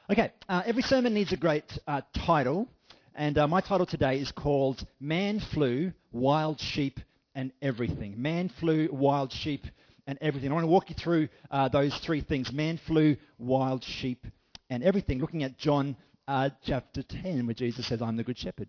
Okay, every sermon needs a great title, and my title today is called Man Flu, Wild Sheep and Everything. Man Flu, Wild Sheep and Everything. I want to walk you through those three things, man flu, wild sheep and everything, looking at John chapter 10, where Jesus says, I'm the good shepherd.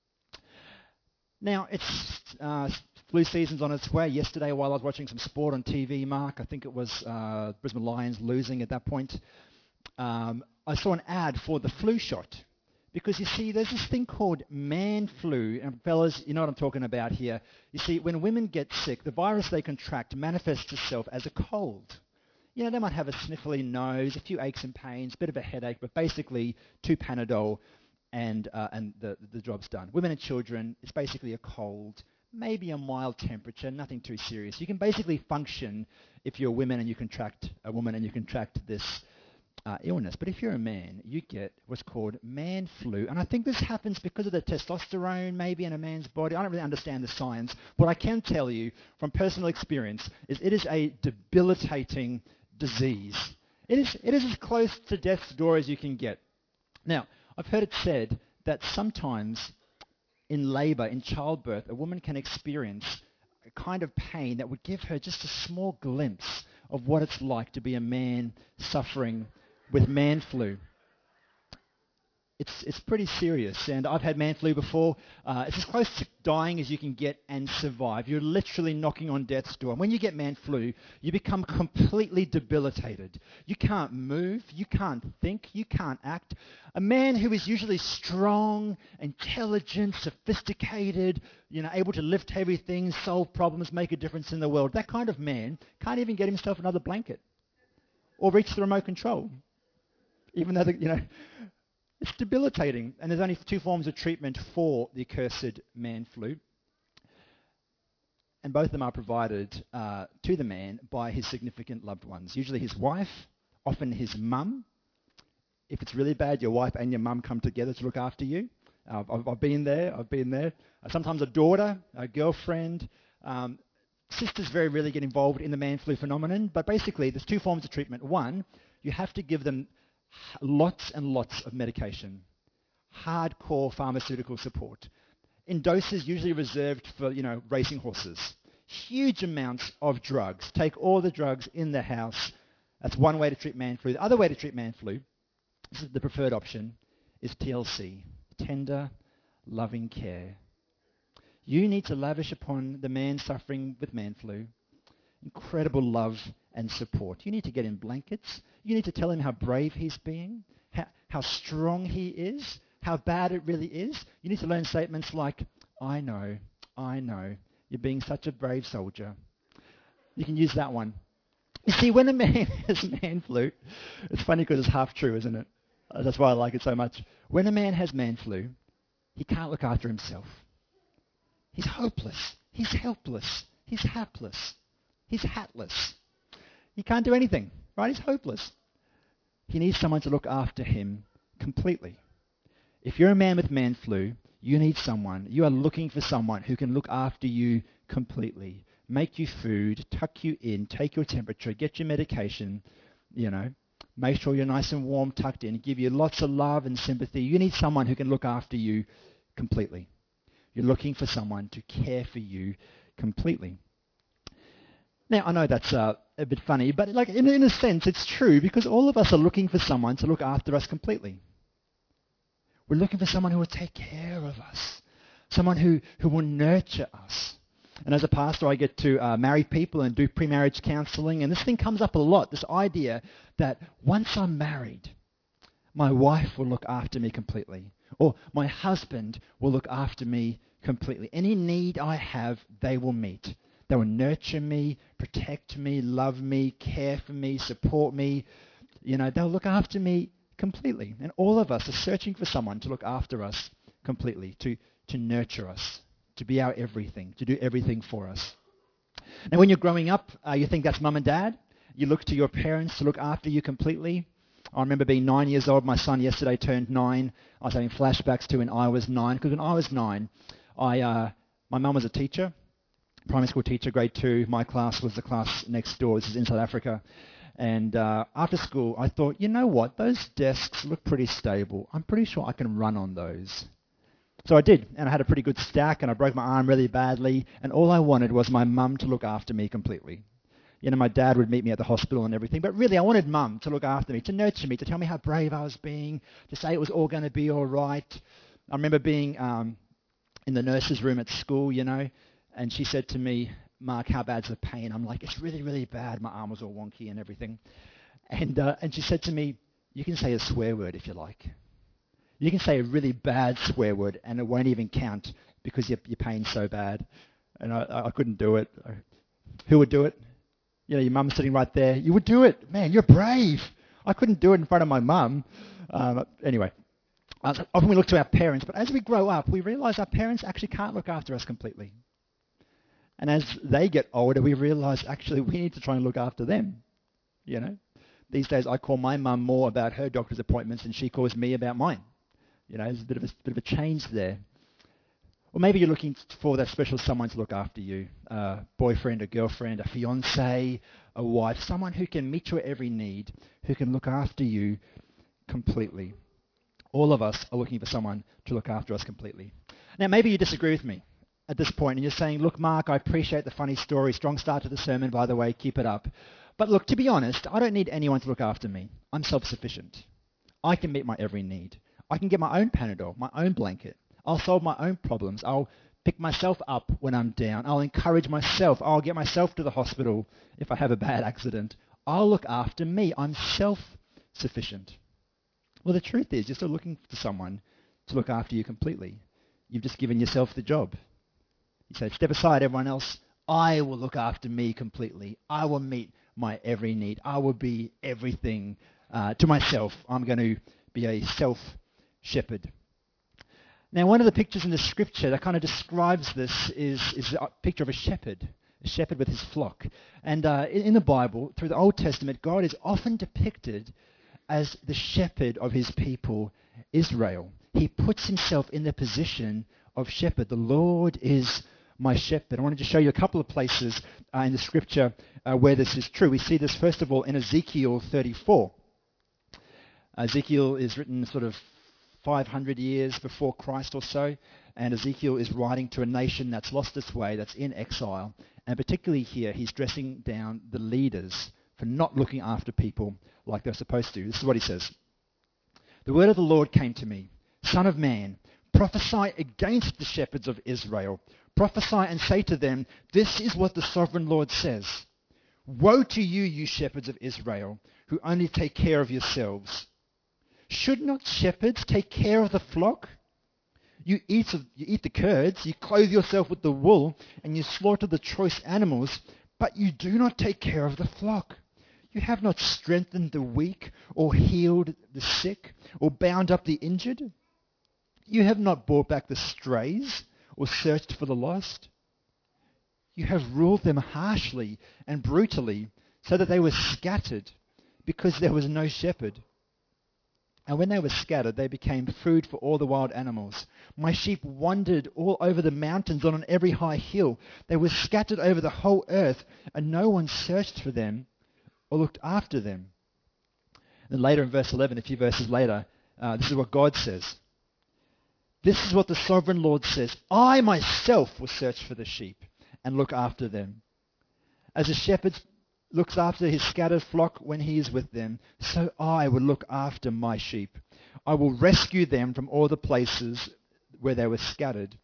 Now, it's flu season's on its way. Yesterday, while I was watching some sport on TV, Mark, I think it was Brisbane Lions losing at that point, I saw an ad for the flu shot. Because you see, there's this thing called man flu. And fellas, you know what I'm talking about here. You see, when women get sick, the virus they contract manifests itself as a cold. You know, they might have a sniffly nose, a few aches and pains, a bit of a headache, but basically 2 Panadol and the job's done. Women and children, it's basically a cold, maybe a mild temperature, nothing too serious. You can basically function if you're a woman and you contract this illness. But if you're a man, you get what's called man flu. And I think this happens because of the testosterone maybe in a man's body. I don't really understand the science. What I can tell you from personal experience is it is a debilitating disease. It is as close to death's door as you can get. Now, I've heard it said that sometimes in labor, in childbirth, a woman can experience a kind of pain that would give her just a small glimpse of what it's like to be a man suffering with man flu. It's pretty serious, and I've had man flu before. It's as close to dying as you can get and survive. You're literally knocking on death's door. And when you get man flu, you become completely debilitated. You can't move, you can't think, you can't act. A man who is usually strong, intelligent, sophisticated, able to lift heavy things, solve problems, make a difference in the world, that kind of man can't even get himself another blanket or reach the remote control. Even though, it's debilitating. And there's only 2 forms of treatment for the accursed man flu. And both of them are provided to the man by his significant loved ones. Usually his wife, often his mum. If it's really bad, your wife and your mum come together to look after you. I've been there. Sometimes a daughter, a girlfriend. Sisters very rarely get involved in the man flu phenomenon. But basically, there's 2 forms of treatment. One, you have to give them lots and lots of medication, hardcore pharmaceutical support, in doses usually reserved for, racing horses. Huge amounts of drugs. Take all the drugs in the house. That's one way to treat man flu. The other way to treat man flu, this is the preferred option, is TLC, tender, loving care. You need to lavish upon the man suffering with man flu incredible love and support. You need to get him blankets. You need to tell him how brave he's being, how strong he is, how bad it really is. You need to learn statements like, I know, you're being such a brave soldier. You can use that one. You see, when a man has man flu, it's funny because it's half true, isn't it? That's why I like it so much. When a man has man flu, he can't look after himself. He's hopeless. He's helpless. He's hapless. He's hatless. He can't do anything, right? He's hopeless. He needs someone to look after him completely. If you're a man with man flu, you are looking for someone who can look after you completely, make you food, tuck you in, take your temperature, get your medication, make sure you're nice and warm, tucked in, give you lots of love and sympathy. You need someone who can look after you completely. You're looking for someone to care for you completely. Now, I know that's a bit funny, but in a sense, it's true because all of us are looking for someone to look after us completely. We're looking for someone who will take care of us, someone who will nurture us. And as a pastor, I get to marry people and do pre-marriage counseling, and this thing comes up a lot, this idea that once I'm married, my wife will look after me completely, or my husband will look after me completely. Any need I have, they will meet. They will nurture me, protect me, love me, care for me, support me. They'll look after me completely. And all of us are searching for someone to look after us completely, to nurture us, to be our everything, to do everything for us. Now, when you're growing up, you think that's mum and dad. You look to your parents to look after you completely. I remember being 9 years old. My son yesterday turned 9. I was having flashbacks to when I was 9. Because when I was 9, my mum was a teacher. Primary school teacher, grade 2. My class was the class next door. This is in South Africa. And after school, I thought, you know what? Those desks look pretty stable. I'm pretty sure I can run on those. So I did, and I had a pretty good stack, and I broke my arm really badly, and all I wanted was my mum to look after me completely. You know, my dad would meet me at the hospital and everything, but really I wanted mum to look after me, to nurture me, to tell me how brave I was being, to say it was all going to be all right. I remember being in the nurse's room at school, you know, and she said to me, Mark, how bad's the pain? I'm like, it's really, really bad. My arm was all wonky and everything. And she said to me, you can say a swear word if you like. You can say a really bad swear word and it won't even count because your pain's so bad. And I couldn't do it. Who would do it? You know, your mum's sitting right there. You would do it. Man, you're brave. I couldn't do it in front of my mum. Anyway, often we look to our parents, but as we grow up, we realize our parents actually can't look after us completely. And as they get older, we realize actually we need to try and look after them. You know, these days I call my mum more about her doctor's appointments and she calls me about mine. You know, there's a bit of a change there. Or maybe you're looking for that special someone to look after you, a boyfriend, a girlfriend, a fiancé, a wife, someone who can meet your every need, who can look after you completely. All of us are looking for someone to look after us completely. Now, maybe you disagree with me at this point and you're saying, look, Mark, I appreciate the funny story. Strong start to the sermon, by the way. Keep it up. But look, to be honest, I don't need anyone to look after me. I'm self-sufficient. I can meet my every need. I can get my own Panadol, my own blanket. I'll solve my own problems. I'll pick myself up when I'm down. I'll encourage myself. I'll get myself to the hospital if I have a bad accident. I'll look after me. I'm self-sufficient. Well, the truth is you're still looking for someone to look after you completely. You've just given yourself the job. You say, step aside, everyone else. I will look after me completely. I will meet my every need. I will be everything to myself. I'm going to be a self-shepherd. Now, one of the pictures in the scripture that kind of describes this is a picture of a shepherd with his flock. And in the Bible, through the Old Testament, God is often depicted as the shepherd of his people, Israel. He puts himself in the position of shepherd. The Lord is my shepherd. I wanted to show you a couple of places in the scripture where this is true. We see this, first of all, in Ezekiel 34. Ezekiel is written sort of 500 years before Christ or so, and Ezekiel is writing to a nation that's lost its way, that's in exile, and particularly here he's dressing down the leaders for not looking after people like they're supposed to. This is what he says. The word of the Lord came to me, Son of man, prophesy against the shepherds of Israel. Prophesy and say to them, this is what the sovereign Lord says. Woe to you, you shepherds of Israel, who only take care of yourselves. Should not shepherds take care of the flock? You eat the curds, you clothe yourself with the wool, and you slaughter the choice animals, but you do not take care of the flock. You have not strengthened the weak, or healed the sick, or bound up the injured. You have not brought back the strays, or searched for the lost. You have ruled them harshly and brutally, so that they were scattered, because there was no shepherd. And when they were scattered, they became food for all the wild animals. My sheep wandered all over the mountains and on every high hill. They were scattered over the whole earth, and no one searched for them or looked after them. And later in verse 11, a few verses later, this is what God says. This is what the sovereign Lord says. I myself will search for the sheep and look after them. As a shepherd looks after his scattered flock when he is with them, so I will look after my sheep. I will rescue them from all the places where they were scattered.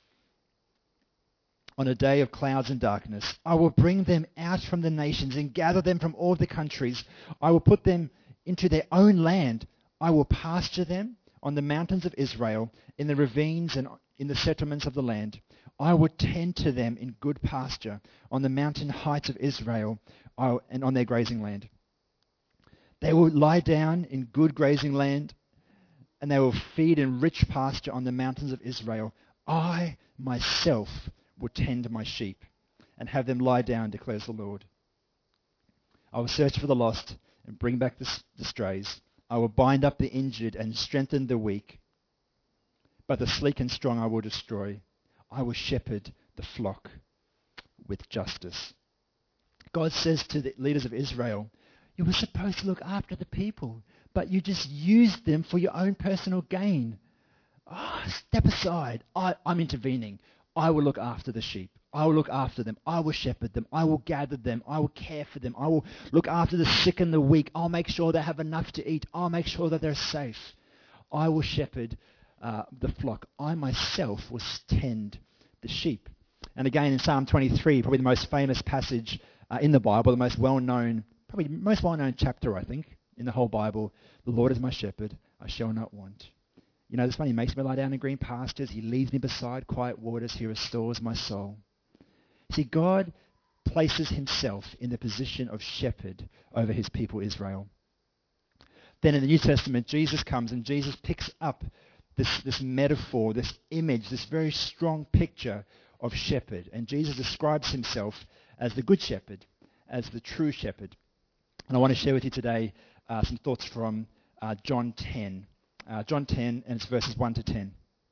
On a day of clouds and darkness, I will bring them out from the nations and gather them from all the countries. I will put them into their own land. I will pasture them on the mountains of Israel, in the ravines and in the settlements of the land. I will tend to them in good pasture on the mountain heights of Israel and on their grazing land. They will lie down in good grazing land, and they will feed in rich pasture on the mountains of Israel. I myself will tend my sheep and have them lie down, declares the Lord. I will search for the lost and bring back the strays. I will bind up the injured and strengthen the weak. But the sleek and strong I will destroy. I will shepherd the flock with justice. God says to the leaders of Israel, You were supposed to look after the people, but you just used them for your own personal gain. Oh, step aside. I'm intervening. I will look after the sheep. I will look after them. I will shepherd them. I will gather them. I will care for them. I will look after the sick and the weak. I'll make sure they have enough to eat. I'll make sure that they're safe. I will shepherd the flock. I myself will tend the sheep. And again in Psalm 23, probably the most famous passage in the Bible, the most well-known chapter, I think, in the whole Bible. The Lord is my shepherd. I shall not want. You know, this one, he makes me lie down in green pastures. He leads me beside quiet waters. He restores my soul. See, God places himself in the position of shepherd over his people Israel. Then in the New Testament, Jesus comes and Jesus picks up this metaphor, this image, this very strong picture of shepherd. And Jesus describes himself as the good shepherd, as the true shepherd. And I want to share with you today some thoughts from John 10. John 10, and it's verses 1 to 10.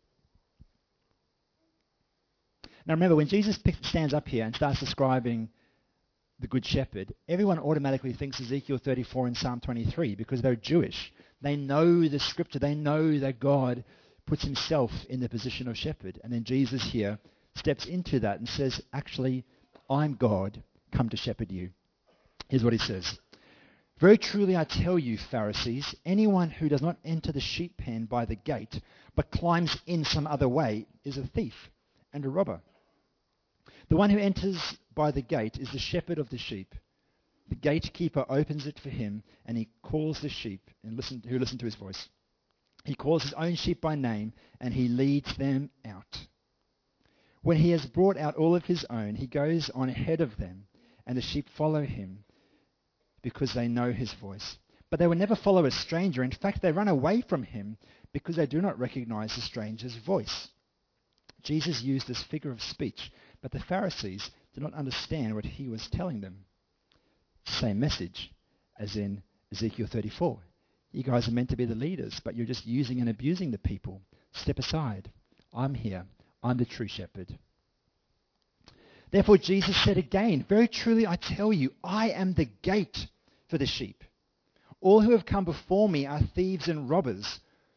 Now remember, when Jesus stands up here and starts describing the Good Shepherd, everyone automatically thinks Ezekiel 34 and Psalm 23 because they're Jewish. They know the scripture. They know that God puts himself in the position of shepherd. And then Jesus here steps into that and says, actually, I'm God, come to shepherd you. Here's what he says. Very truly I tell you, Pharisees, anyone who does not enter the sheep pen by the gate, but climbs in some other way, is a thief and a robber. The one who enters by the gate is the shepherd of the sheep. The gatekeeper opens it for him, and he calls the sheep who listen to his voice. He calls his own sheep by name, and he leads them out. When he has brought out all of his own, he goes on ahead of them, and the sheep follow him because they know his voice. But they will never follow a stranger. In fact, they run away from him because they do not recognize the stranger's voice. Jesus used this figure of speech, but the Pharisees did not understand what he was telling them. Same message as in Ezekiel 34. You guys are meant to be the leaders, but you're just using and abusing the people. Step aside. I'm here. I'm the true shepherd. Therefore Jesus said again, very truly I tell you, I am the gate for the sheep. All who have come before me are thieves and robbers,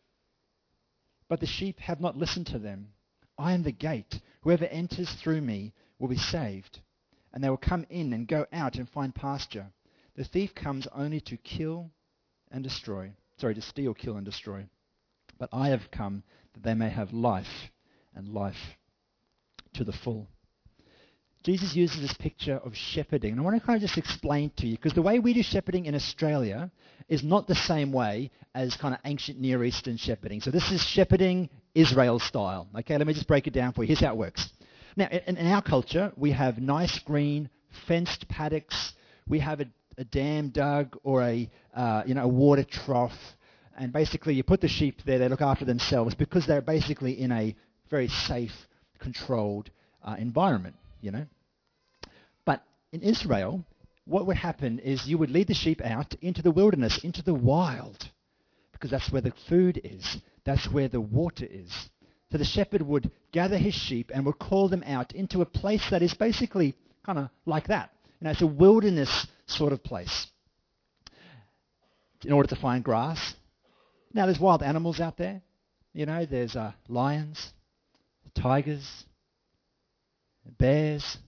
but the sheep have not listened to them. I am the gate. Whoever enters through me will be saved, and they will come in and go out and find pasture. The thief comes only to kill and destroy. To steal, kill, and destroy. But I have come that they may have life, and life to the full. Jesus uses this picture of shepherding. And I want to kind of just explain to you, because the way we do shepherding in Australia is not the same way as kind of ancient Near Eastern shepherding. So this is shepherding Israel style. Okay, let me just break it down for you. Here's how it works. Now, in our culture, we have nice green fenced paddocks. We have a dam dug or a water trough. And basically you put the sheep there, they look after themselves because they're basically in a very safe, controlled environment, you know. But in Israel, what would happen is you would lead the sheep out into the wilderness, into the wild, because that's where the food is. That's where the water is. So the shepherd would gather his sheep and would call them out into a place that is basically kind of like that. You know, it's a wilderness sort of place in order to find grass. Now, there's wild animals out there. You know, there's lions, tigers, bears.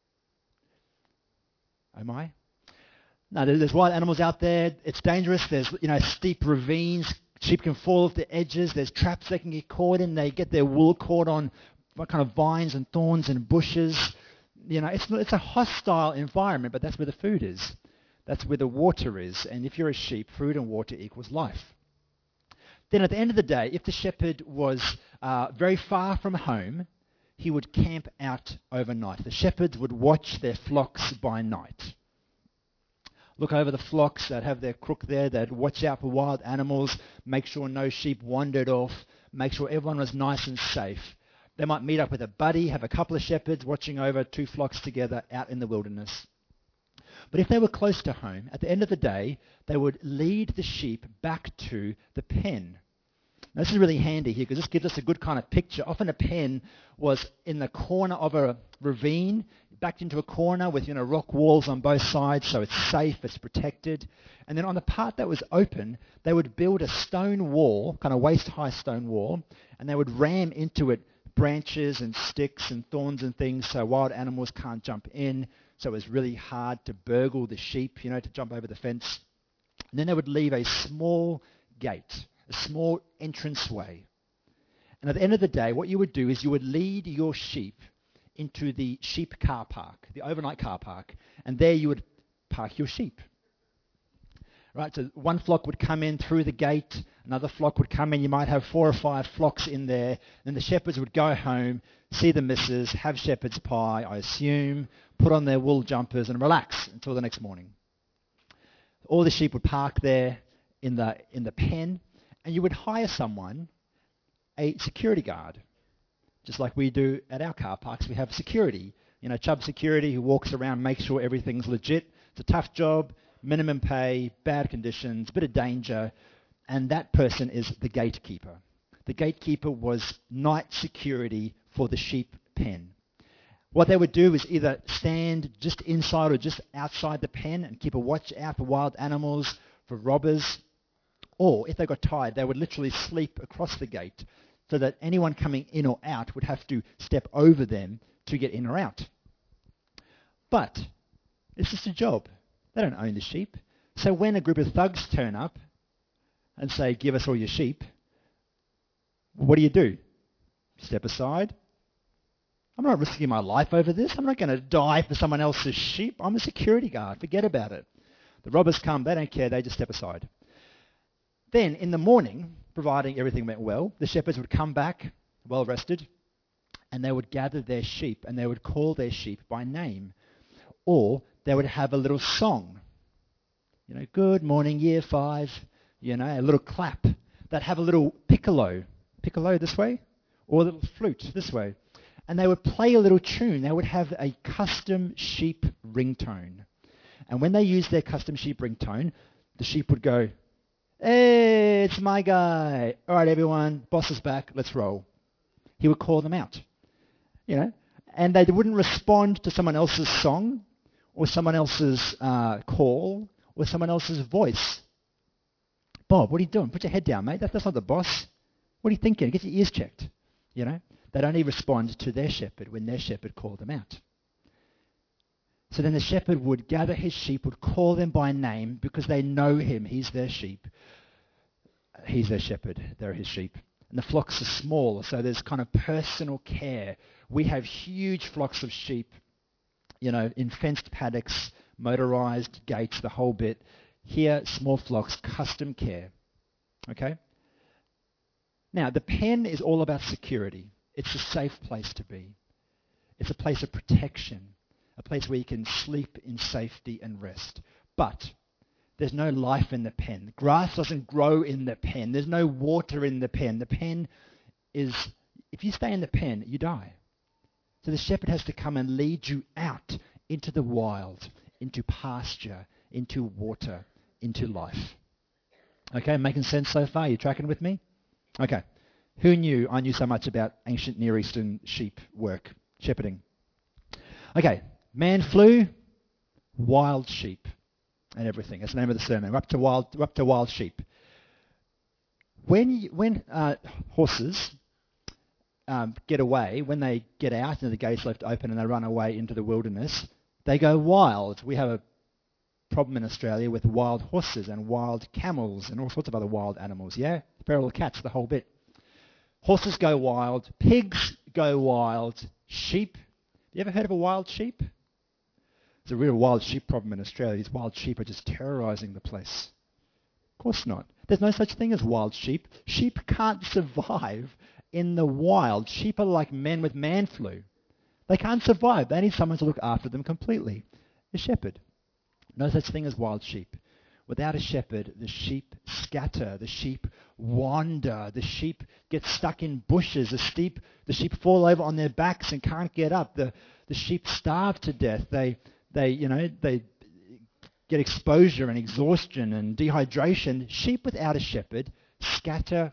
Am I? No, there's wild animals out there. It's dangerous. There's, steep ravines. Sheep can fall off the edges. There's traps they can get caught in. They get their wool caught on kind of vines and thorns and bushes. You know, it's a hostile environment, but that's where the food is. That's where the water is. And if you're a sheep, food and water equals life. Then at the end of the day, if the shepherd was very far from home, he would camp out overnight. The shepherds would watch their flocks by night. Look over the flocks. They'd have their crook there. They'd watch out for wild animals, make sure no sheep wandered off, make sure everyone was nice and safe. They might meet up with a buddy, have a couple of shepherds watching over 2 flocks together out in the wilderness. But if they were close to home, at the end of the day, they would lead the sheep back to the pen. Now, this is really handy here because this gives us a good kind of picture. Often a pen was in the corner of a ravine, backed into a corner with rock walls on both sides, so it's safe, it's protected. And then on the part that was open, they would build a stone wall, kind of waist-high stone wall, and they would ram into it branches and sticks and thorns and things so wild animals can't jump in. So it was really hard to burgle the sheep, to jump over the fence. And then they would leave a small gate, a small entranceway. And at the end of the day, what you would do is you would lead your sheep into the sheep car park, the overnight car park, and there you would park your sheep. Right, so one flock would come in through the gate, another flock would come in, you might have 4 or 5 flocks in there, then the shepherds would go home, see the missus, have shepherd's pie, I assume, put on their wool jumpers and relax until the next morning. All the sheep would park there in the pen, and you would hire someone, a security guard, just like we do at our car parks. We have security, Chubb security who walks around, makes sure everything's legit. It's a tough job. Minimum pay, bad conditions, bit of danger, and that person is the gatekeeper. The gatekeeper was night security for the sheep pen. What they would do is either stand just inside or just outside the pen and keep a watch out for wild animals, for robbers, or if they got tired, they would literally sleep across the gate so that anyone coming in or out would have to step over them to get in or out. But it's just a job. They don't own the sheep. So when a group of thugs turn up and say, give us all your sheep, what do? Step aside. I'm not risking my life over this. I'm not going to die for someone else's sheep. I'm a security guard. Forget about it. The robbers come. They don't care. They just step aside. Then in the morning, providing everything went well, the shepherds would come back well rested, and they would gather their sheep, and they would call their sheep by name. Or they would have a little song. Good morning, year 5. A little clap. They'd have a little piccolo this way, or a little flute this way. And they would play a little tune. They would have a custom sheep ringtone. And when they used their custom sheep ringtone, the sheep would go, hey, it's my guy. All right, everyone, boss is back. Let's roll. He would call them out. And they wouldn't respond to someone else's song or someone else's call or someone else's voice. Bob, what are you doing? Put your head down, mate. That's not the boss. What are you thinking? Get your ears checked. They'd only respond to their shepherd when their shepherd called them out. So then the shepherd would gather his sheep, would call them by name because they know him. He's their sheep. He's their shepherd. They're his sheep. And the flocks are small, so there's kind of personal care. We have huge flocks of sheep, in fenced paddocks, motorized gates, the whole bit. Here, small flocks, custom care. Okay? Now, the pen is all about security. It's a safe place to be. It's a place of protection, a place where you can sleep in safety and rest. But there's no life in the pen. Grass doesn't grow in the pen. There's no water in the pen. The pen is, if you stay in the pen, you die. So the shepherd has to come and lead you out into the wild, into pasture, into water, into life. Okay, making sense so far? You tracking with me? Okay. Who knew I knew so much about ancient Near Eastern sheep work, shepherding? Okay, man flu, wild sheep, and everything. That's the name of the sermon. We're up to wild sheep. When horses get away, when they get out and the gates left open and they run away into the wilderness, they go wild. We have a problem in Australia with wild horses and wild camels and all sorts of other wild animals. Yeah, feral cats, the whole bit. Horses go wild. Pigs go wild. Sheep. You ever heard of a wild sheep? There's a real wild sheep problem in Australia. These wild sheep are just terrorizing the place. Of course not. There's no such thing as wild sheep. Sheep can't survive in the wild. Sheep are like men with man flu. They can't survive. They need someone to look after them completely. A shepherd. No such thing as wild sheep. Without a shepherd, the sheep scatter, the sheep wander, the sheep get stuck in bushes, the sheep fall over on their backs and can't get up. The sheep starve to death. They get exposure and exhaustion and dehydration. Sheep without a shepherd scatter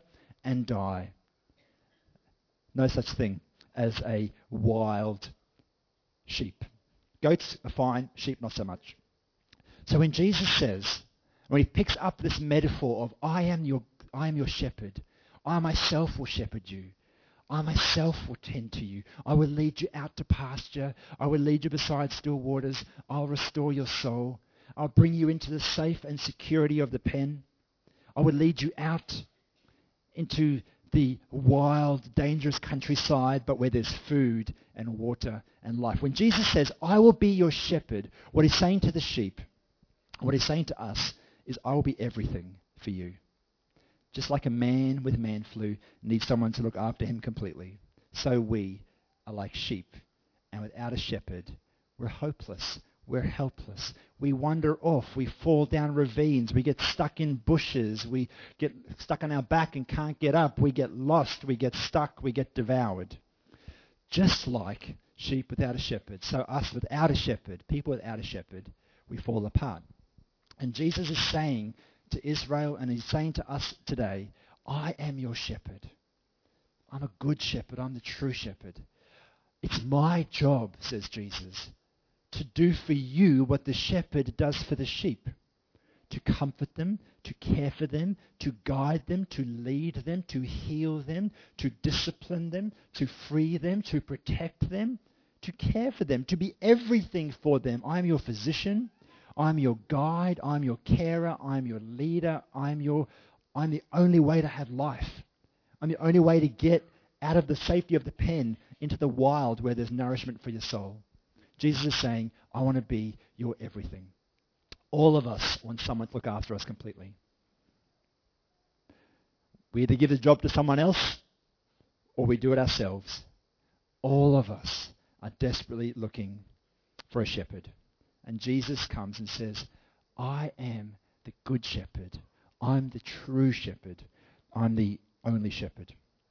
and die. No such thing as a wild sheep. Goats are fine, sheep not so much. So when Jesus says, when he picks up this metaphor of I am your shepherd, I myself will shepherd you, I myself will tend to you, I will lead you out to pasture, I will lead you beside still waters, I'll restore your soul, I'll bring you into the safe and security of the pen, I will lead you out into the wild, dangerous countryside, but where there's food and water and life. When Jesus says, I will be your shepherd, what he's saying to the sheep, what he's saying to us is, I will be everything for you. Just like a man with man flu needs someone to look after him completely, so we are like sheep, and without a shepherd, we're hopeless. We're helpless. We wander off. We fall down ravines. We get stuck in bushes. We get stuck on our back and can't get up. We get lost. We get stuck. We get devoured. Just like sheep without a shepherd. So us without a shepherd, people without a shepherd, we fall apart. And Jesus is saying to Israel, and he's saying to us today, I am your shepherd. I'm a good shepherd. I'm the true shepherd. It's my job, says Jesus, to do for you what the shepherd does for the sheep, to comfort them, to care for them, to guide them, to lead them, to heal them, to discipline them, to free them, to protect them, to care for them, to be everything for them. I am your physician, I'm your guide, I'm your carer, I'm your leader, I'm the only way to have life. I'm the only way to get out of the safety of the pen into the wild where there's nourishment for your soul. Jesus is saying, I want to be your everything. All of us want someone to look after us completely. We either give the job to someone else or we do it ourselves. All of us are desperately looking for a shepherd. And Jesus comes and says, I am the good shepherd. I'm the true shepherd. I'm the only shepherd.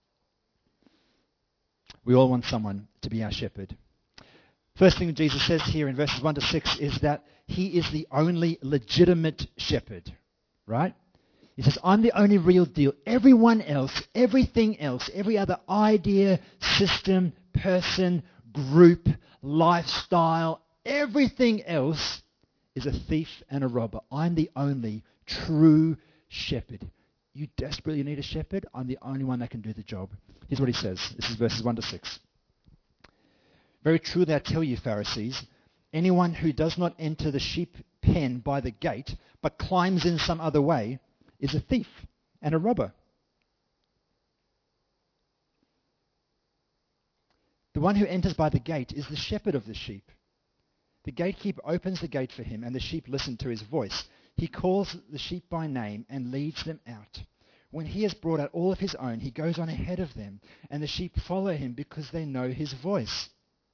We all want someone to be our shepherd. First thing Jesus says here in verses 1 to 6 is that he is the only legitimate shepherd, right? He says, I'm the only real deal. Everyone else, everything else, every other idea, system, person, group, lifestyle, everything else is a thief and a robber. I'm the only true shepherd. You desperately need a shepherd? I'm the only one that can do the job. Here's what he says. This is verses 1 to 6. Very truly I tell you, Pharisees, anyone who does not enter the sheep pen by the gate, but climbs in some other way, is a thief and a robber. The one who enters by the gate is the shepherd of the sheep. The gatekeeper opens the gate for him, and the sheep listen to his voice. He calls the sheep by name and leads them out. When he has brought out all of his own, he goes on ahead of them, and the sheep follow him because they know his voice.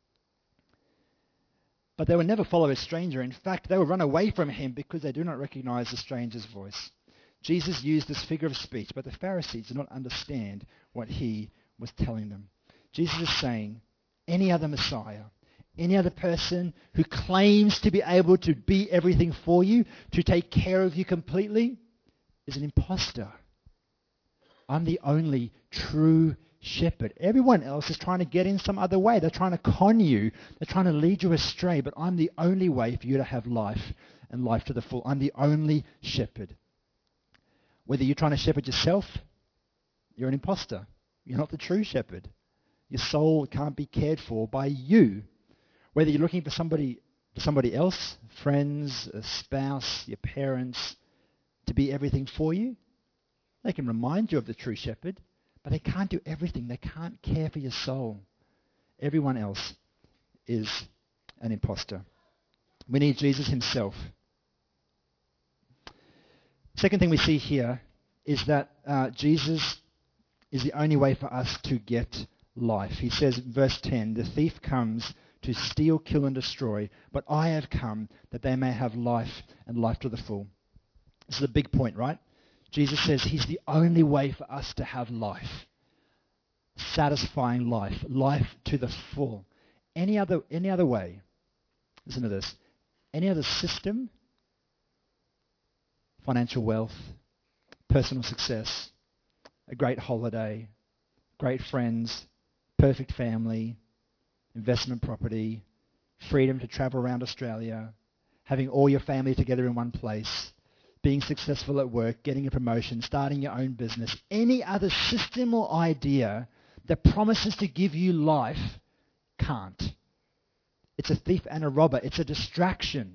But they will never follow a stranger. In fact, they will run away from him because they do not recognize the stranger's voice. Jesus used this figure of speech, but the Pharisees did not understand what he was telling them. Jesus is saying, any other Messiah, any other person who claims to be able to be everything for you, to take care of you completely, is an imposter. I'm the only true shepherd. Everyone else is trying to get in some other way. They're trying to con you. They're trying to lead you astray. But I'm the only way for you to have life and life to the full. I'm the only shepherd. Whether you're trying to shepherd yourself, you're an imposter. You're not the true shepherd. Your soul can't be cared for by you. Whether you're looking for somebody else, friends, a spouse, your parents, to be everything for you, they can remind you of the true shepherd, but they can't do everything. They can't care for your soul. Everyone else is an imposter. We need Jesus himself. Second thing we see here is that Jesus is the only way for us to get life. He says in verse 10, the thief comes to steal, kill, and destroy, but I have come that they may have life and life to the full. This is a big point, right? Jesus says he's the only way for us to have life. Satisfying life. Life to the full. Any other way, listen to this, any other system, financial wealth, personal success, a great holiday, great friends, perfect family, investment property, freedom to travel around Australia, having all your family together in one place, being successful at work, getting a promotion, starting your own business, any other system or idea that promises to give you life can't. It's a thief and a robber. It's a distraction.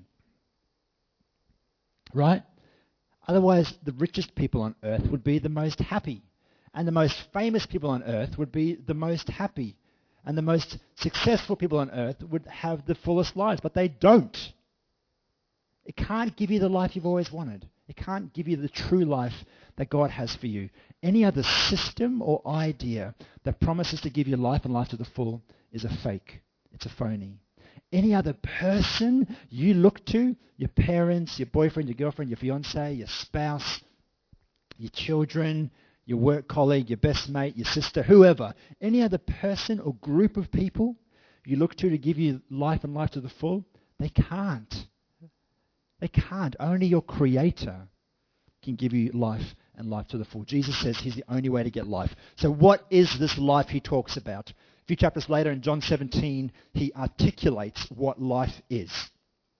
Right? Otherwise, the richest people on earth would be the most happy. And the most famous people on earth would be the most happy. And the most successful people on earth would have the fullest lives. But they don't. It can't give you the life you've always wanted. It can't give you the true life that God has for you. Any other system or idea that promises to give you life and life to the full is a fake. It's a phony. Any other person you look to, your parents, your boyfriend, your girlfriend, your fiance, your spouse, your children, your work colleague, your best mate, your sister, whoever, any other person or group of people you look to give you life and life to the full, they can't. They can't. Only your Creator can give you life and life to the full. Jesus says He's the only way to get life. So what is this life He talks about? A few chapters later in John 17, He articulates what life is.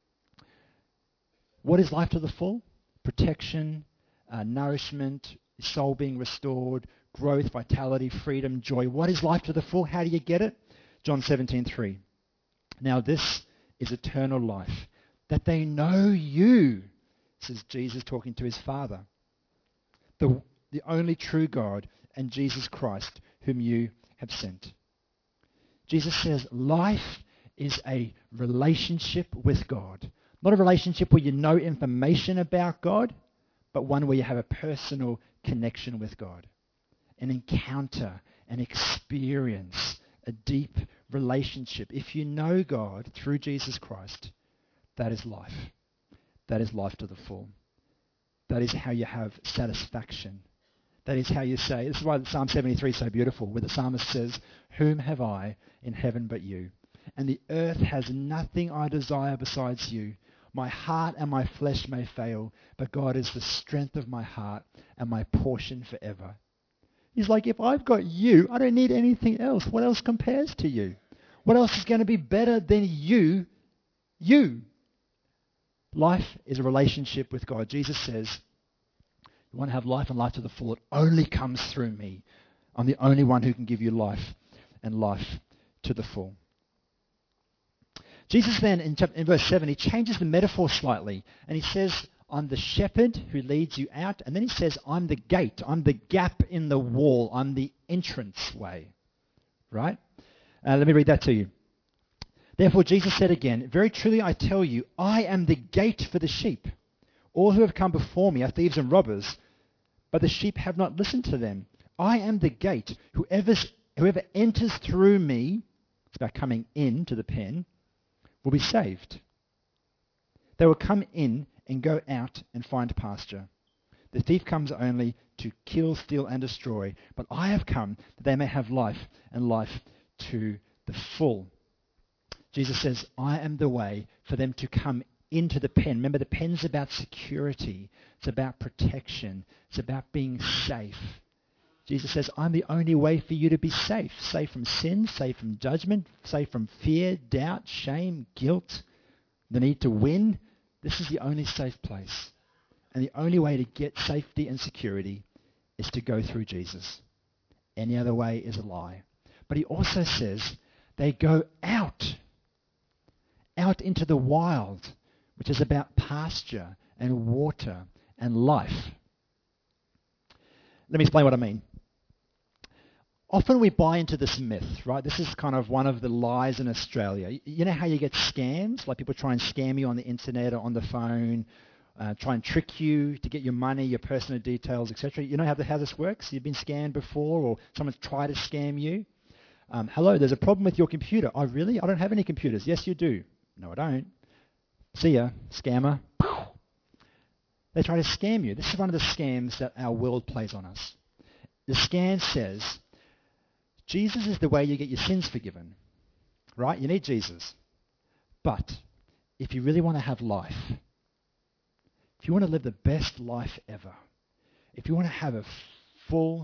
What is life to the full? Protection, nourishment, soul being restored, growth, vitality, freedom, joy. What is life to the full? How do you get it? John 17:3. Now this is eternal life, that they know you, this is Jesus talking to His Father, the only true God, and Jesus Christ, whom you have sent. Jesus says life is a relationship with God. Not a relationship where you know information about God, but one where you have a personal connection with God. An encounter, an experience, a deep relationship. If you know God through Jesus Christ, that is life. That is life to the full. That is how you have satisfaction. That is how you say, this is why Psalm 73 is so beautiful, where the psalmist says, whom have I in heaven but you? And the earth has nothing I desire besides you. My heart and my flesh may fail, but God is the strength of my heart and my portion forever. He's like, if I've got you, I don't need anything else. What else compares to you? What else is going to be better than you? You. Life is a relationship with God. Jesus says, you want to have life and life to the full. It only comes through me. I'm the only one who can give you life and life to the full. Jesus then, in verse 7, He changes the metaphor slightly. And He says, I'm the shepherd who leads you out. And then He says, I'm the gate. I'm the gap in the wall. I'm the entrance way. Right? Let me read that to you. Therefore Jesus said again, very truly I tell you, I am the gate for the sheep. All who have come before me are thieves and robbers, but the sheep have not listened to them. I am the gate. Whoever enters through me, it's about coming in to the pen, will be saved. They will come in and go out and find pasture. The thief comes only to kill, steal, and destroy, but I have come that they may have life and life to the full. Jesus says, I am the way for them to come into the pen. Remember, the pen's about security. It's about protection. It's about being safe. Jesus says, I'm the only way for you to be safe. Safe from sin, safe from judgment, safe from fear, doubt, shame, guilt, the need to win. This is the only safe place. And the only way to get safety and security is to go through Jesus. Any other way is a lie. But He also says they go out into the wild, which is about pasture and water and life. Let me explain what I mean. Often we buy into this myth, right? This is kind of one of the lies in Australia. You know how you get scams? Like people try and scam you on the internet or on the phone, try and trick you to get your money, your personal details, etc. You know how this works? You've been scammed before, or someone's tried to scam you. Hello, there's a problem with your computer. Oh, really? I don't have any computers. Yes, you do. No, I don't. See ya, scammer. They try to scam you. This is one of the scams that our world plays on us. The scam says, Jesus is the way you get your sins forgiven. Right? You need Jesus. But if you really want to have life, if you want to live the best life ever, if you want to have a full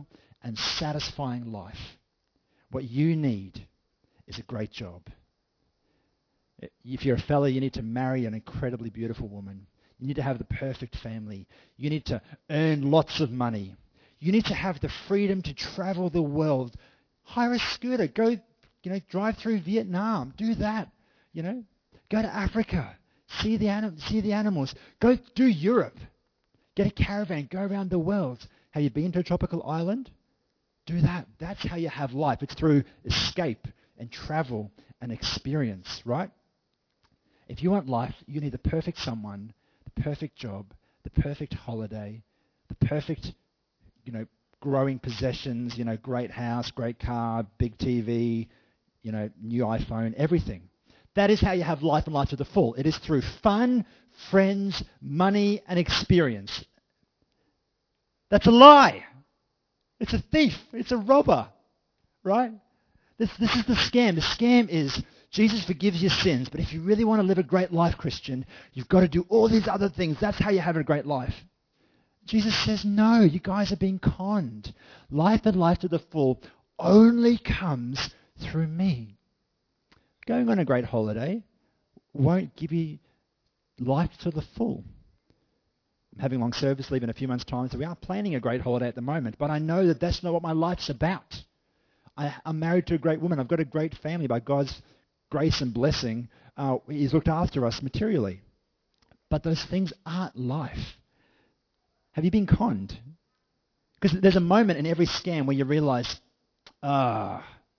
and satisfying life, what you need is a great job. If you're a fella, you need to marry an incredibly beautiful woman. You need to have the perfect family. You need to earn lots of money. You need to have the freedom to travel the world. Hire a scooter. Go, drive through Vietnam. Do that. Go to Africa. See the animals. Go do Europe. Get a caravan. Go around the world. Have you been to a tropical island? Do that. That's how you have life. It's through escape and travel and experience, right? If you want life, you need the perfect someone, the perfect job, the perfect holiday, the perfect, growing possessions, great house, great car, big TV, new iPhone, everything. That is how you have life and life to the full. It is through fun, friends, money, and experience. That's a lie. It's a thief. It's a robber, right? This is the scam. The scam is Jesus forgives your sins, but if you really want to live a great life, Christian, you've got to do all these other things. That's how you have a great life. Jesus says, no, you guys are being conned. Life and life to the full only comes through me. Going on a great holiday won't give you life to the full. I'm having long service leave in a few months' time, so we are planning a great holiday at the moment, but I know that that's not what my life's about. I'm married to a great woman. I've got a great family. By God's grace and blessing, He's looked after us materially. But those things aren't life. Have you been conned? Because there's a moment in every scam where you realize, I'm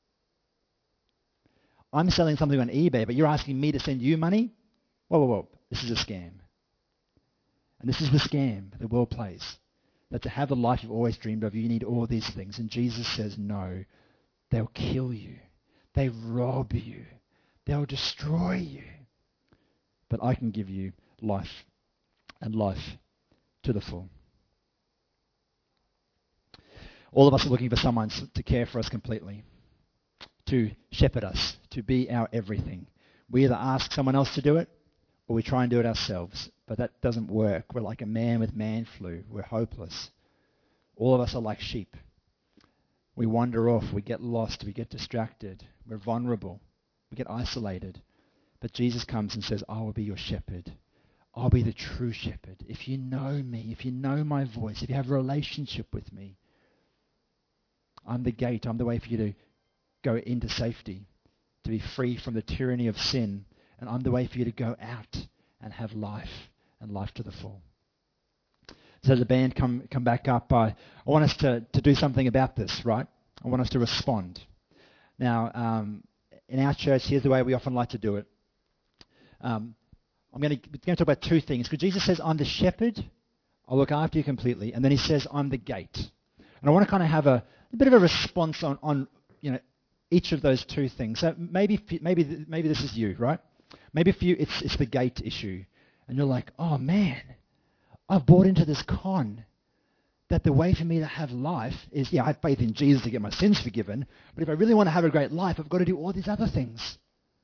selling something on eBay, but you're asking me to send you money? Whoa. This is a scam. And this is the scam the world plays. That to have the life you've always dreamed of, you need all these things. And Jesus says, no, they'll kill you. They rob you. They'll destroy you. But I can give you life and life to the full. All of us are looking for someone to care for us completely, to shepherd us, to be our everything. We either ask someone else to do it or we try and do it ourselves. But that doesn't work. We're like a man with man flu. We're hopeless. All of us are like sheep. We wander off. We get lost. We get distracted. We're vulnerable. We get isolated. But Jesus comes and says, I will be your shepherd. I'll be the true shepherd. If you know me, if you know my voice, if you have a relationship with me, I'm the gate. I'm the way for you to go into safety, to be free from the tyranny of sin. And I'm the way for you to go out and have life and life to the full. So the band come back up. I want us to do something about this, right? I want us to respond. Now, in our church, here's the way we often like to do it. I'm going to talk about two things. Because Jesus says, I'm the shepherd. I'll look after you completely. And then he says, I'm the gate. And I want to kind of have a bit of a response on each of those two things. So maybe this is you, right? Maybe for you it's the gate issue. And you're like, oh man, I've bought into this con that the way for me to have life is, I have faith in Jesus to get my sins forgiven, but if I really want to have a great life, I've got to do all these other things.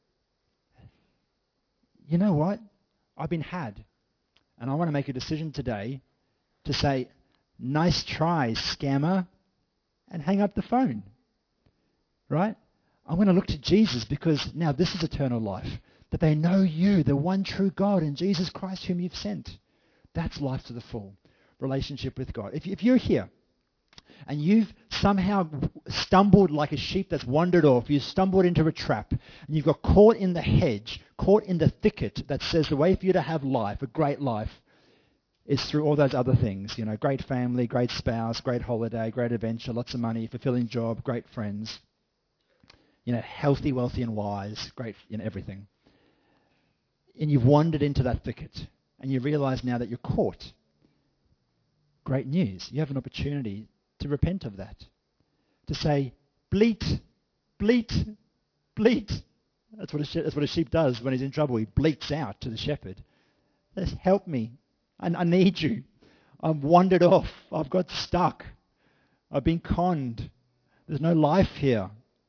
You know what? I've been had. And I want to make a decision today to say, nice try, scammer, and hang up the phone. Right? I'm going to look to Jesus because now this is eternal life. That they know you, the one true God, and Jesus Christ whom you've sent. That's life to the full. Relationship with God. If you're here and you've somehow stumbled like a sheep that's wandered off, you stumbled into a trap, and you've got caught in the hedge, caught in the thicket that says the way for you to have life, a great life, is through all those other things. Great family, great spouse, great holiday, great adventure, lots of money, fulfilling job, great friends. Healthy, wealthy, and wise, great, everything. And you've wandered into that thicket, and you realize now that you're caught. Great news. You have an opportunity to repent of that. To say, bleat, bleat, bleat. That's what a sheep does when he's in trouble. He bleats out to the shepherd. Says, help me. I need you. I've wandered off. I've got stuck. I've been conned. There's no life here.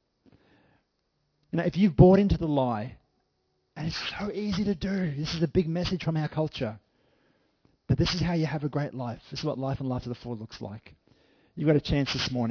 If you've bought into the lie, and it's so easy to do. This is a big message from our culture. But this is how you have a great life. This is what life and life to the full looks like. You've got a chance this morning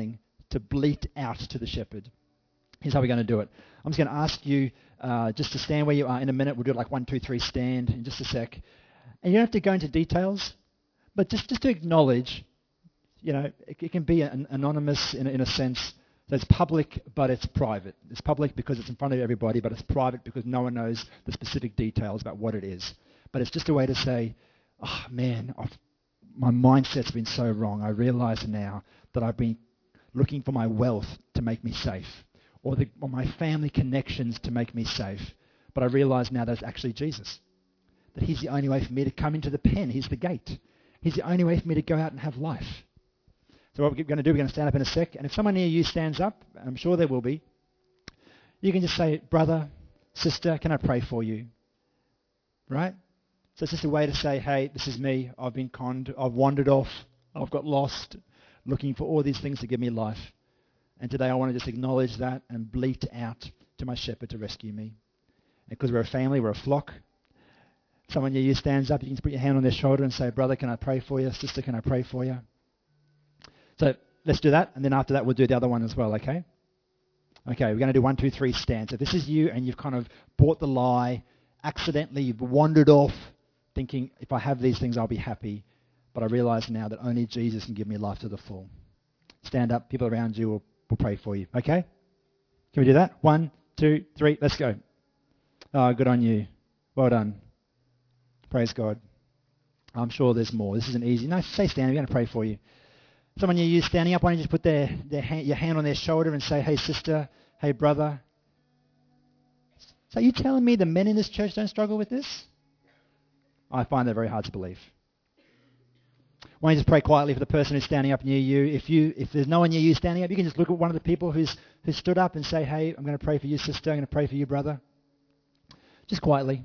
to bleat out to the shepherd. Here's how we're going to do it. I'm just going to ask you just to stand where you are in a minute. We'll do it like 1, 2, 3, stand in just a sec. And you don't have to go into details, but just to acknowledge, it can be anonymous in a sense. So it's public, but it's private. It's public because it's in front of everybody, but it's private because no one knows the specific details about what it is. But it's just a way to say, oh man, my mindset's been so wrong. I realize now that I've been looking for my wealth to make me safe, or my family connections to make me safe. But I realize now that it's actually Jesus, that he's the only way for me to come into the pen. He's the gate. He's the only way for me to go out and have life. So what we're going to do, we're going to stand up in a sec, and if someone near you stands up, I'm sure there will be, you can just say, brother, sister, can I pray for you? Right? So it's just a way to say, hey, this is me. I've been conned. I've wandered off. I've got lost, looking for all these things to give me life. And today I want to just acknowledge that and bleat out to my shepherd to rescue me. And because we're a family, we're a flock. Someone near you stands up, you can just put your hand on their shoulder and say, brother, can I pray for you? Sister, can I pray for you? So let's do that, and then after that we'll do the other one as well, okay? Okay, we're going to do 1, 2, 3, stand. So if this is you and you've kind of bought the lie, accidentally you've wandered off thinking, if I have these things I'll be happy, but I realize now that only Jesus can give me life to the full. Stand up, people around you will pray for you, okay? Can we do that? 1, 2, 3, let's go. Oh, good on you. Well done. Praise God. I'm sure there's more. This isn't easy. No, stay standing. We're going to pray for you. Someone you standing up, why don't you just put your hand on their shoulder and say, hey, sister, hey, brother. So are you telling me the men in this church don't struggle with this? I find that very hard to believe. Why don't you just pray quietly for the person who's standing up near you. If there's no one near you standing up, you can just look at one of the people who's stood up and say, hey, I'm going to pray for you, sister. I'm going to pray for you, brother. Just quietly.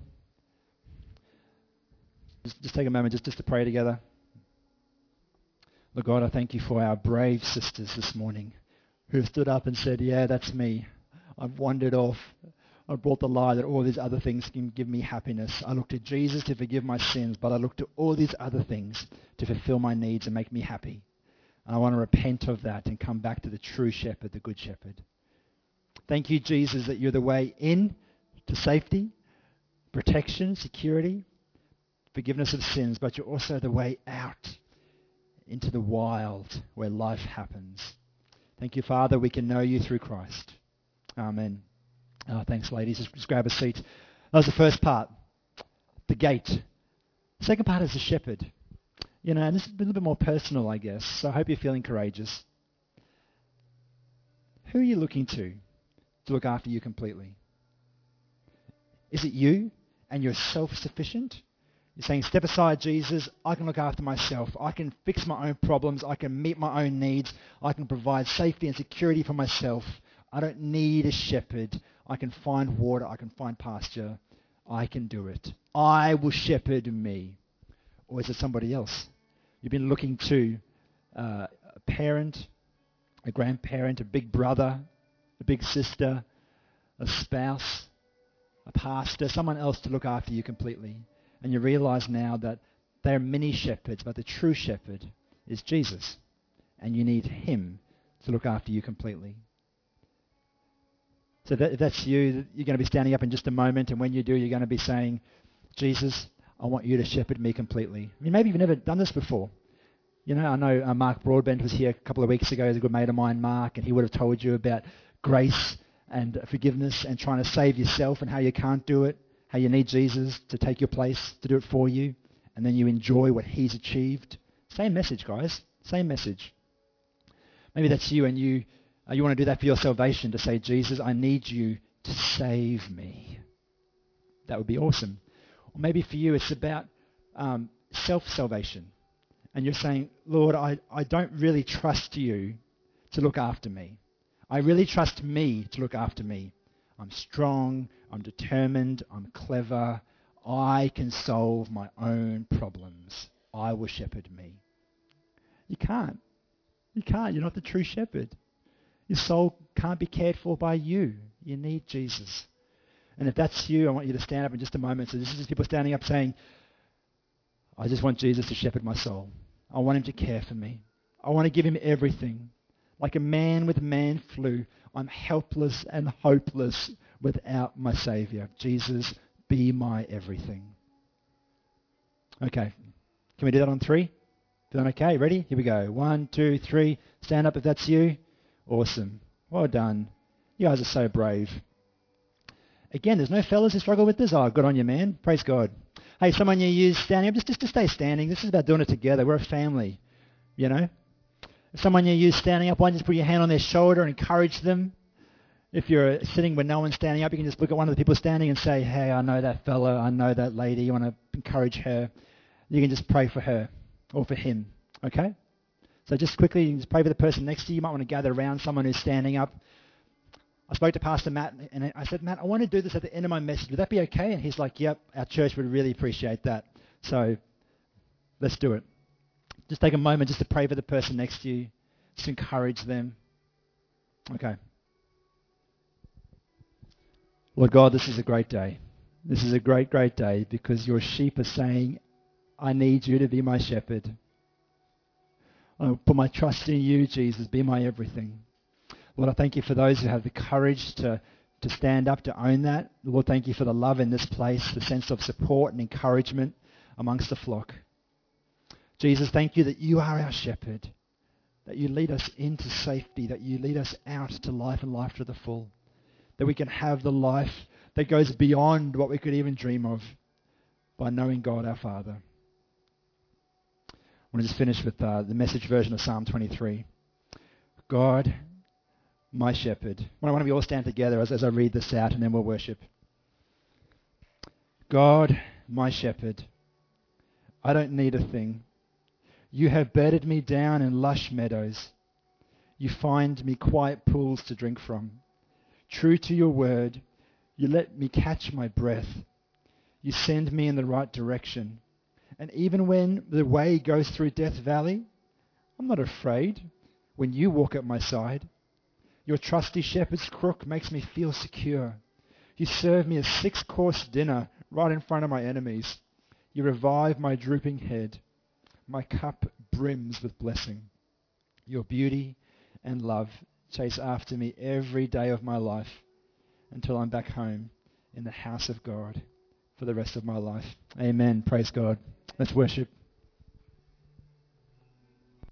Just take a moment just to pray together. Lord God, I thank you for our brave sisters this morning who have stood up and said, yeah, that's me. I've wandered off. I brought the lie that all these other things can give me happiness. I looked to Jesus to forgive my sins, but I looked to all these other things to fulfill my needs and make me happy. And I want to repent of that and come back to the true shepherd, the good shepherd. Thank you, Jesus, that you're the way in to safety, protection, security, forgiveness of sins, but you're also the way out into the wild where life happens. Thank you, Father, we can know you through Christ. Amen. Oh, thanks, ladies. Just grab a seat. That was the first part, the gate. The second part is the shepherd. And this is a little bit more personal, I guess, so I hope you're feeling courageous. Who are you looking to look after you completely? Is it you and you're self-sufficient? You're saying, step aside, Jesus. I can look after myself. I can fix my own problems. I can meet my own needs. I can provide safety and security for myself. I don't need a shepherd. I can find water. I can find pasture. I can do it. I will shepherd me. Or is it somebody else? You've been looking to a parent, a grandparent, a big brother, a big sister, a spouse, a pastor, someone else to look after you completely. And you realize now that there are many shepherds, but the true shepherd is Jesus. And you need him to look after you completely. So if that's you, you're going to be standing up in just a moment. And when you do, you're going to be saying, Jesus, I want you to shepherd me completely. I mean, maybe you've never done this before. I know Mark Broadbent was here a couple of weeks ago. He's a good mate of mine, Mark, and he would have told you about grace and forgiveness and trying to save yourself and how you can't do it. How you need Jesus to take your place, to do it for you, and then you enjoy what he's achieved. Same message, guys. Same message. Maybe that's you, and you want to do that for your salvation, to say, Jesus, I need you to save me. That would be awesome. Or maybe for you, it's about self-salvation. And you're saying, Lord, I don't really trust you to look after me. I really trust me to look after me. I'm strong, I'm determined, I'm clever. I can solve my own problems. I will shepherd me. You can't. You're not the true shepherd. Your soul can't be cared for by you. You need Jesus. And if that's you, I want you to stand up in just a moment. So this is just people standing up saying, I just want Jesus to shepherd my soul. I want him to care for me. I want to give him everything. Like a man with man flu, I'm helpless and hopeless without my Saviour. Jesus, be my everything. Okay. Can we do that on 3? Feeling okay? Ready? Here we go. 1, 2, 3. Stand up if that's you. Awesome. Well done. You guys are so brave. Again, there's no fellas who struggle with this. Oh, good on you, man. Praise God. Hey, someone you use standing up, just to stay standing. This is about doing it together. We're a family, you know. If someone you use standing up, why don't you just put your hand on their shoulder and encourage them? If you're sitting with no one standing up, you can just look at one of the people standing and say, hey, I know that fella, I know that lady. You want to encourage her. You can just pray for her or for him, okay? So just quickly, you can just pray for the person next to you. You might want to gather around someone who's standing up. I spoke to Pastor Matt, and I said, Matt, I want to do this at the end of my message. Would that be okay? And he's like, yep, our church would really appreciate that. So let's do it. Just take a moment just to pray for the person next to you. Just encourage them. Okay. Lord God, this is a great day. This is a great, great day because your sheep are saying, I need you to be my shepherd. I put my trust in you, Jesus. Be my everything. Lord, I thank you for those who have the courage to stand up, to own that. Lord, thank you for the love in this place, the sense of support and encouragement amongst the flock. Jesus, thank you that you are our shepherd, that you lead us into safety, that you lead us out to life and life to the full, that we can have the life that goes beyond what we could even dream of by knowing God our Father. I want to just finish with the Message version of Psalm 23. God, my shepherd. Why don't we all stand together as I read this out and then we'll worship. God, my shepherd, I don't need a thing. You have bedded me down in lush meadows. You find me quiet pools to drink from. True to your word, you let me catch my breath. You send me in the right direction. And even when the way goes through Death Valley, I'm not afraid when you walk at my side. Your trusty shepherd's crook makes me feel secure. You serve me a 6-course dinner right in front of my enemies. You revive my drooping head. My cup brims with blessing. Your beauty and love chase after me every day of my life until I'm back home in the house of God for the rest of my life. Amen. Praise God. Let's worship.